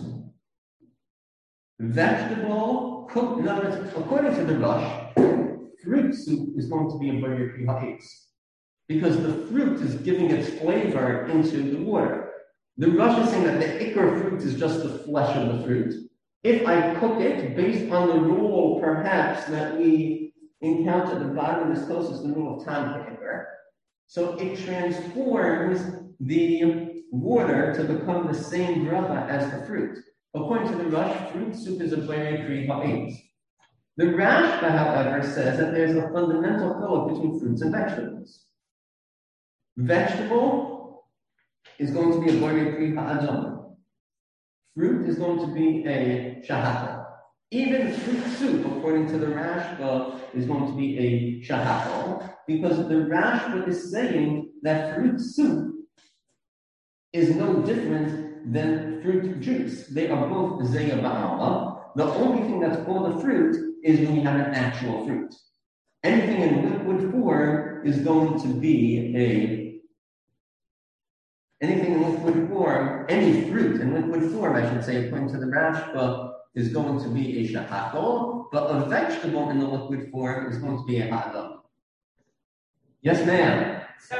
Vegetable cooked, in other words, according to the Rush, fruit soup is going to be a boyer pri ha'etz, because the fruit is giving its flavor into the water. The Rush is saying that the ikar fruit is just the flesh of the fruit. If I cook it based on the rule, perhaps, that we encounter at the bottom of this course, is the rule of tam ikar. So it transforms the water to become the same bracha as the fruit. According to the Rush, fruit soup is a boyer pri ha'etz. The Rashba, however, says that there's a fundamental chiluk between fruits and vegetables. Vegetable is going to be a boire pri ha'adam. Fruit is going to be a shahata. Even fruit soup, according to the Rashba, is going to be a shahata, because the Rashba is saying that fruit soup is no different than fruit juice. They are both zeya ba'alma. The only thing that's called a fruit is when you have an actual fruit. Anything in liquid form is going to be anything in liquid form, any fruit in liquid form, I should say, according to the Rashba, is going to be a shahakol, but a vegetable in the liquid form is going to be a hadam. Yes, ma'am? So,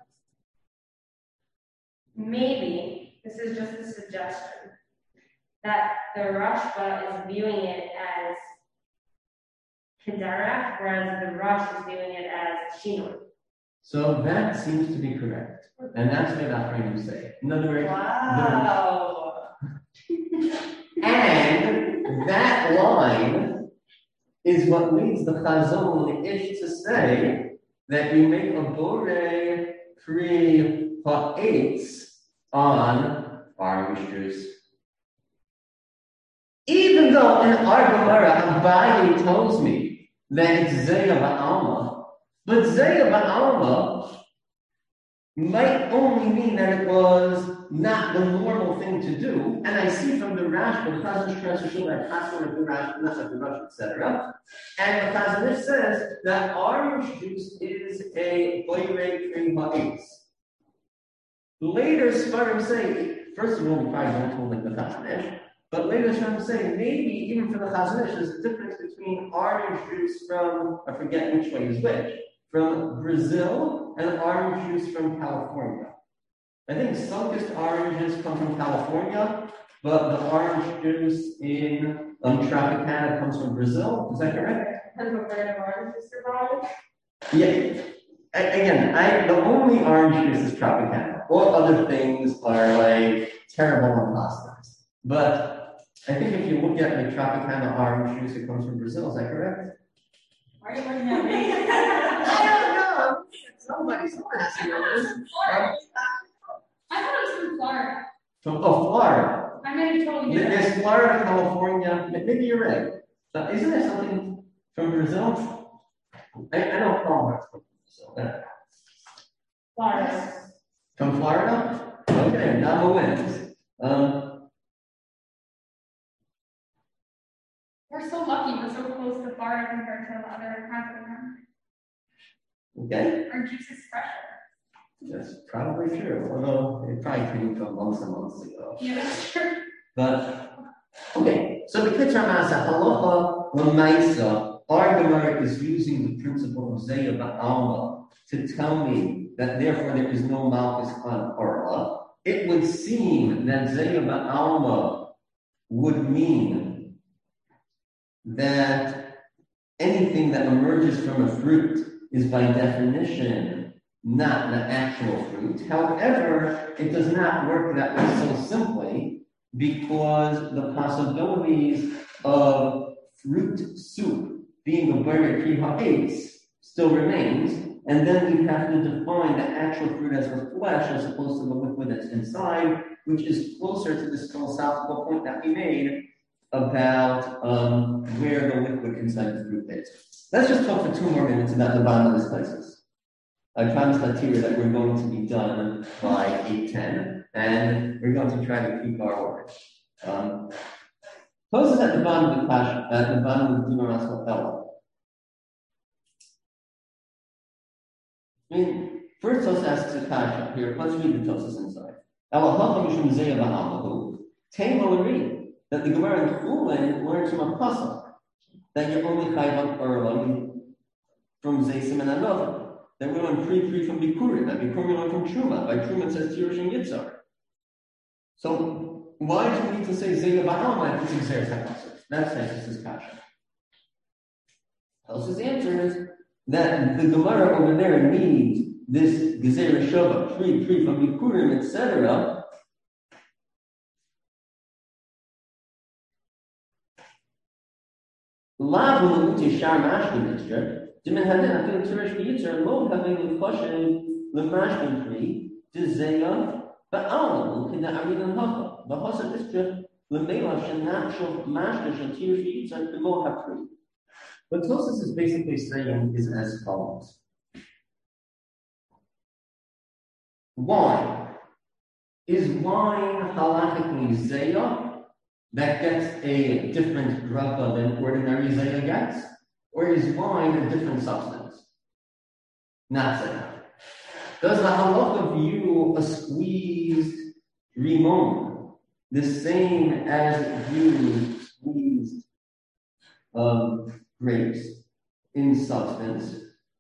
maybe, this is just a suggestion, that the Rashba is viewing it as Kedarach, whereas the Rush is viewing it as Shinoi. So that seems to be correct. And that's what Afraim say. In other words, Wow. and that line is what leads the Chazon Ish to say that you make a borei pri ha'etz on orange juice. Even though in our Gemara, Abaye tells me that it's Zeya Ba'alma, but Zeya Ba'alma might only mean that it was not the normal thing to do. And I see from the Rashba, the Chazon translation that Chazon of the Rashba, not of the Rush, etc. And the Chazon says that orange juice is a boire pri ha'etz. Later, Sfarim say, first of all, we probably don't hold like the Chazon. But later, I'm saying maybe even for the Chazon Ish, there's a difference between orange juice from, I forget which way is which, from Brazil and orange juice from California. I think sun-kissed oranges come from California, but the orange juice in Tropicana comes from Brazil. Is that correct? Depends what brand of orange juice you're buying. Yeah. Again, the only orange juice is Tropicana. All other things are like terrible on pastas. But I think if you look at the Tropicana orange juice, it comes from Brazil. Is that correct? Why are you looking at me? I don't know. Someone has to know this. I thought it was from Florida. From Florida. I may have totally different. There's Florida, California. Maybe you're right. Isn't there something from Brazil? I know Florida from Brazil. Florida. From Florida? Okay, Nava wins. We're so lucky we're so close to Florida compared to other parts of the country. Okay, Our juice is fresher. that's probably true. Although it probably came from months and months ago. Yeah, that's true. But okay, so the Kitzur Masa Halacha Lamaisa, our Gemara is using the principle of Zeya Ba'alma to tell me that therefore there is no Malchus on Orla. It would seem that Zeya Ba'alma would mean that anything that emerges from a fruit is by definition not the actual fruit. However, it does not work that way so simply because the possibilities of fruit soup being a Bayer Pri Ha'etz still remains, and then we have to define the actual fruit as the flesh as opposed to the liquid that's inside, which is closer to this philosophical point that we made about where the liquid inside the fruit is. Let's just talk for 2 more minutes about the bottom of this crisis. I promised Latira that we're going to be done by 8:10, and we're going to try to keep our word. Closes at the bottom of the Pash, at the bottom of the Dimaras Ella. I mean, first Tosa asks a kasha here. Let's read the Tosa's inside. Ella Hacham Mishum Zeya Ba'amahu. Tamo and read that the Gemara in Chulin learns from a pasuk that you're only chayv on Orla from Zaysim and another. Then we learn pre from Bikurim, and Bikurim learn from Truma. By Truma it says Tirush and Yitzhar. So why do we need to say Zeya Ba'alma if it's Xeris HaKasser? That's Tosa's kasha. Tosa's answer is that the Gemara over there needs this Gezerah Shova, pre from Bikurim, etc. Lav L'Muti Shar Mashkin Mixture, Dimin Hadin Afil Tirish V'Yitzar, Lo Having L'Choshen L'Mashkin Pri, Dizeya, Ba'alam, L'Kina Aridan Hacha, V'Hosa Mixture, L'Mela Shenachshel Mashkin Shal Tirish V'Yitzar, L'Lo HaPri. What Tosis is basically saying is as follows. Wine. Is wine halachically Zeya that gets a different bracha than ordinary Zeya gets? Or is wine a different substance? Not Zeya. Does the halacha view a squeezed rimon the same as it views squeezed grapes in substance?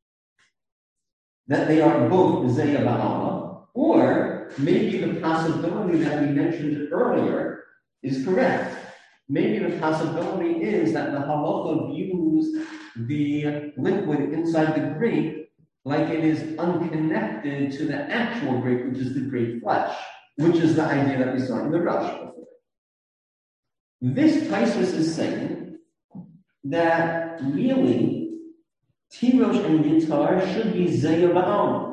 That they are both Zeya Ba'alma? Or maybe the possibility that we mentioned earlier is correct. Maybe the possibility is that the halacha views the liquid inside the grape like it is unconnected to the actual grape, which is the grape flesh, which is the idea that we saw in the Rush before. This Taisus is saying that really Tirosh and Yitzhar should be Zeya Ba'alma.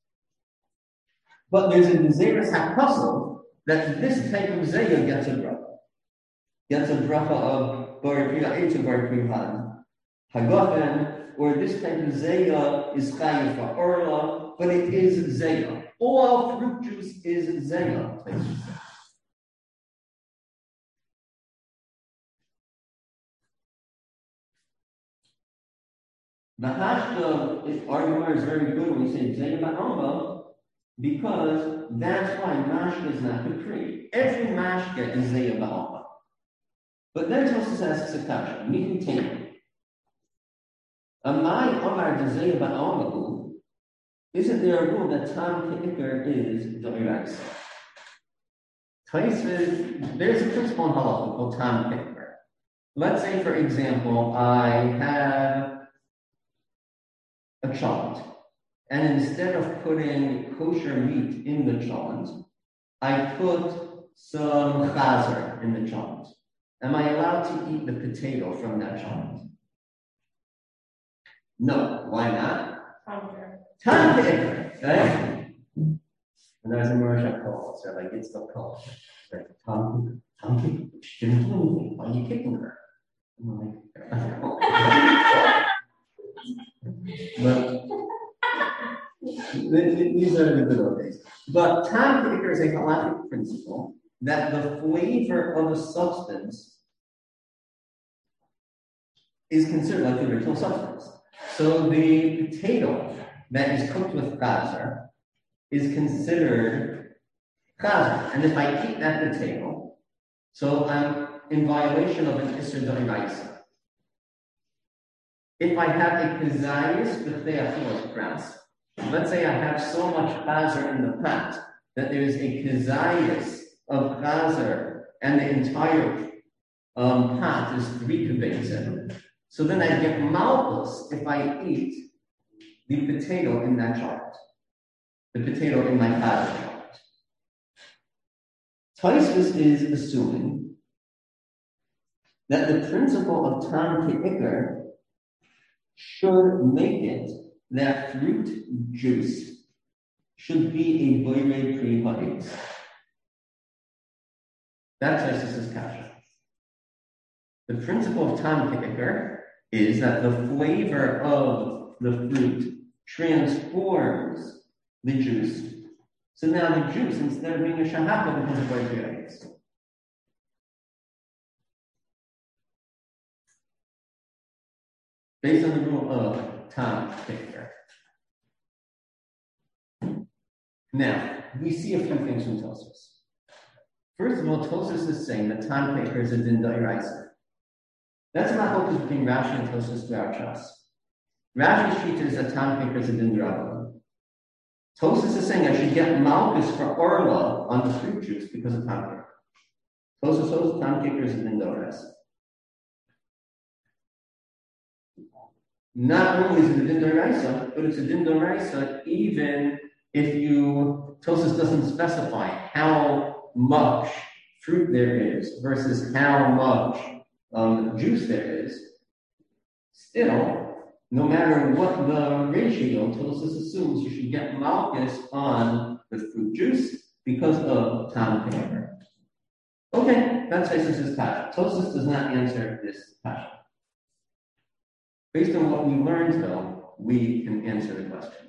But there's a Zeres HaKasel that this type of Zeya gets a bracha. Gets a bracha of Bar Pri Ha'etz or Bar Pri Hagafen, or this type of Zeya is Chayiv Orla, but it is Zeya. All fruit juice is Zeya. The Hashta argument is very good when we say Zeya Ba'alma, because that's why mashka is not decreed. Every mashka is Zeya Ba'alma. But then Tosus asks a kasha, Mihu Teimu. Amai Omar de Zeya Ba'alma, isn't there a rule that Tam Ke'ikr is Doiraisa? There's a principle in halacha called Tam Ke'ikr. Let's say, for example, I have a chalent. And instead of putting kosher meat in the chalent, I put some chazer in the chalent. am I allowed to eat the potato from that child? No. Why not? Tam Ki'ikr, right? And there's a Marisha call, so like it's the call. Like, Tam Ki'ikr, she didn't do anything. Why are you kicking her? I'm like, but these are the good old days. But Tam Ki'ikr is a halachic principle that the flavor of a substance is considered like the original substance. So the potato that is cooked with chazer is considered chazer. And if I eat that potato, so I'm in violation of an Isser D'Oraisa. If I have a kazayis with theophilos grounds, let's say I have so much chazer in the pot that there is a kazayis of chazer and the entire pot is 3 kubetzim. So then I get malchus if I eat the potato in that chart, the potato in my chazer chart. Tosfos is assuming that the principle of Tam Ki'ikr should make it that fruit juice should be a boire pri ha'etz. That's Tosfos' kasha. The principle of Tam Ki'ikr is that the flavor of the fruit transforms the juice. So now the juice, instead of being a shahaka, becomes a boire pri ha'etz. Based on the rule of Tam Ki'ikr. Now, we see a few things from Tosfos. First of all, Tosfos is saying that Tam Ki'ikr is a din d'oraisa. That's not focus between Rashi and Tosfos throughout Shas. Rashi's treatise is that Tam Ki'ikr is a din d'Rabbanan. Tosfos is saying I should get malchus for orla on the fruit juice because of Tam Ki'ikr. Tosfos says Tam Ki'ikr is a din d'oraisa. Not only is it a din d'oraisa, but it's a din d'oraisa even if Tosfos doesn't specify how much fruit there is versus how much juice there is. Still, no matter what the ratio, Tosfos assumes you should get malchus on the fruit juice because of Tam Ki'ikr. Okay, that's Tosfos' kasha. Tosfos does not answer this kasha. Based on what we learned, though, we can answer the question.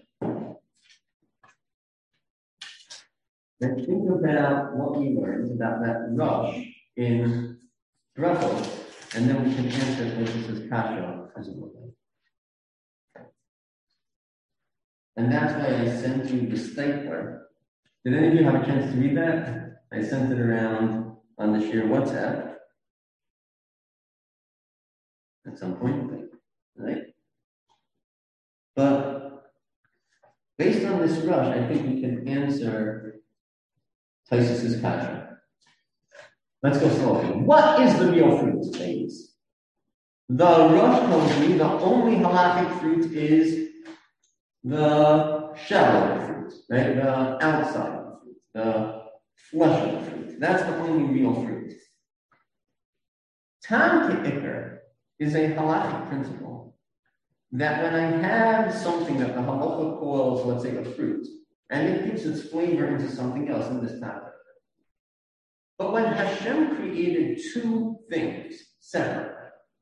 Let's think about what we learned about that rush in Brachos, and then we can answer Tosfos' kasha presumably. And that's why I sent you the stapler. Did any of you have a chance to read that? I sent it around on the sheer WhatsApp at some point. Right? But based on this rush, I think we can answer Tosfos' kasha. Let's go slowly. What is the real fruit, ladies? The rush tells me the only halakhic fruit is the shell of the fruit, right? The outside of the fruit, the flesh of the fruit. That's the only real fruit. Tam Ki'ikr is a halakhic principle that when I have something that the halacha calls, let's say, a fruit, and it gives its flavor into something else in this topic. But when Hashem created two things separate,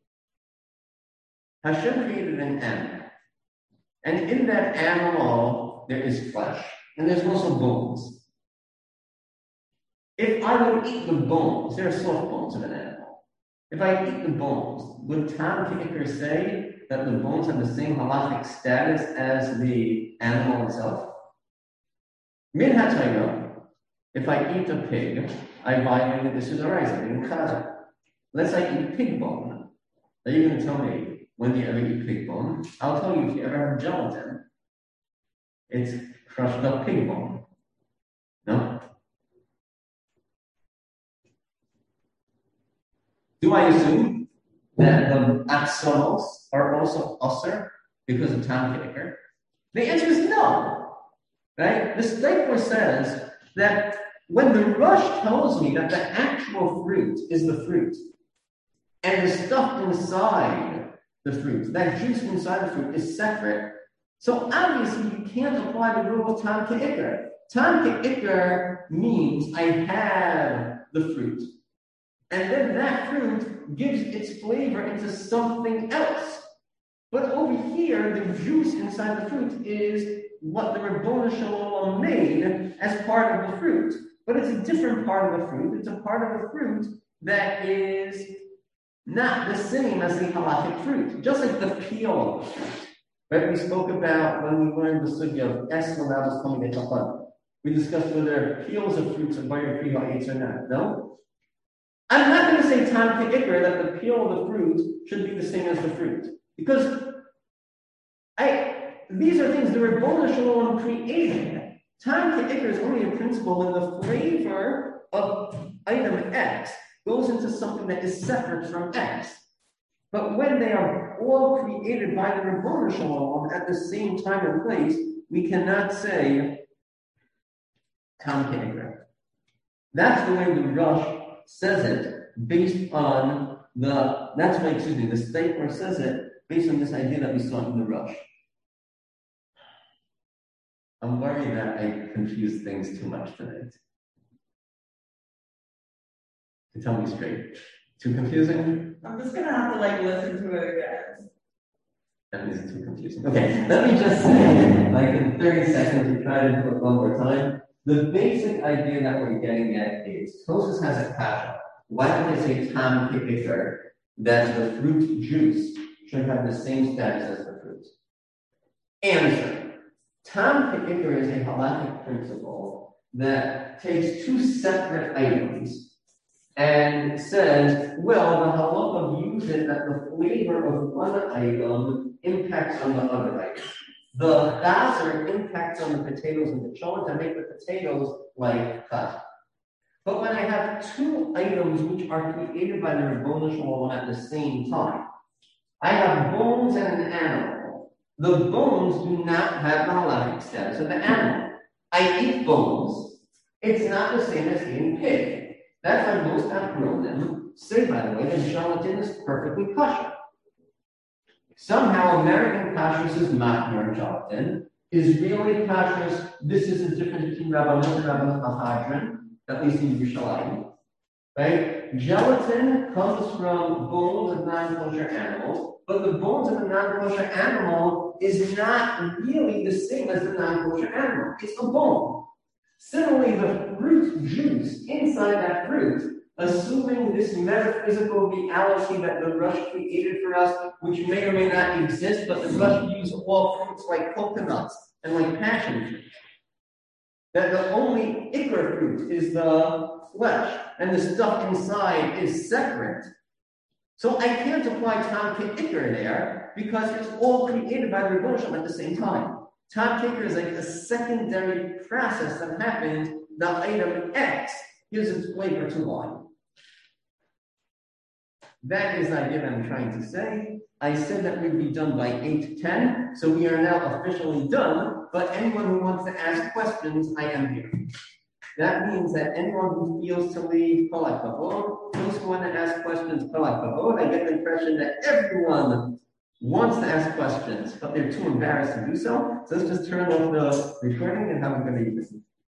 Hashem created an animal, and in that animal there is flesh, and there's also bones. If I would eat the bones, there are soft bones of an animal. If I eat the bones, would Tam Ki'ikr say that the bones have the same halachic status as the animal itself? Min HaTorah, if I eat a pig, I violated this is a rise, in chazer. Let's say I eat pig bone. Are you going to tell me when do you ever eat pig bone? I'll tell you if you ever have gelatin, it's crushed up pig bone. No? Do I assume that the atzamos are also usher because of Tam Ki'ikr? The answer is no. Right? The stapler says that when the rush tells me that the actual fruit is the fruit, and the stuff inside the fruit, that juice inside the fruit, is separate. So obviously you can't apply the rule of tam ke'ikr. Tam ke'ikr means I have the fruit. And then that fruit gives its flavor into something else. But over here, the juice inside the fruit is what the Rabboni Shalom made as part of the fruit. But it's a different part of the fruit. It's a part of the fruit that is not the same as the halachic fruit. Just like the peel of the fruit. Right? We spoke about when we learned the sugya of S when I was coming to Chachan. We discussed whether peels of fruits are Bayer Pri Ha'etz or not. No? I'm not going to say tam ke'ikr that the peel of the fruit should be the same as the fruit. Because these are things the Rabboni Shalom created. Tam ke'ikr is only a principle when the flavor of item X goes into something that is separate from X. But when they are all created by the Rabboni Shalom at the same time and place, we cannot say tam ke'ikr. That's the way the Rosh says it, based on the Steipler says it, based on this idea that we saw in the Rosh. I'm worried that I confused things too much tonight. Tell me straight. Too confusing? I'm just gonna have to listen to it again. That means too confusing. Okay, let me just say, in 30 seconds, we try to do it one more time. The basic idea that we're getting at is, Tosfos has a kasha. Why don't they say tam ke'ikr, that the fruit juice should have the same status as the fruit? Answer. Tam ke'ikr is a halakhic principle that takes two separate items and says, well, the halakha views it that the flavor of one item impacts on the other item. The chazer impacts on the potatoes and the cholent to make the potatoes like chazer. But when I have two items which are created by the Rabboni Shalom at the same time, I have bones and an animal. The bones do not have the halakhic status of the animal. I eat bones. It's not the same as eating pig. That's why most Achronim say, by the way, that gelatin is perfectly kosher. Somehow American kashrus is machmir gelatin. Israeli kashrus, this is the difference between Rabbanot and Rabbanot Mahadran, at least in Yerushalayim. Right? Gelatin comes from bones of non-kosher animals, but the bones of the non-kosher animal is not really the same as the non-kosher animal. It's a bone. Similarly, the fruit juice inside that fruit, assuming this metaphysical reality that the Rosh created for us, which may or may not exist, but the Rosh views all fruits like coconuts and like passion fruit. That the only ikr fruit is the flesh, and the stuff inside is separate. So I can't apply tam ke'ikr there, because it's all created by the Rabboni Shalom at the same time. Tam ke'ikr is like a secondary process that happens. The item X gives its flavor to Y. That is the idea that I'm trying to say. I said that we'd be done by 8:10, so we are now officially done, but anyone who wants to ask questions, I am here. That means that anyone who feels to leave kolak kavod, those who want to ask questions, kolak kavod, I get the impression that everyone wants to ask questions, but they're too embarrassed to do so. So let's just turn off the recording and have a good evening.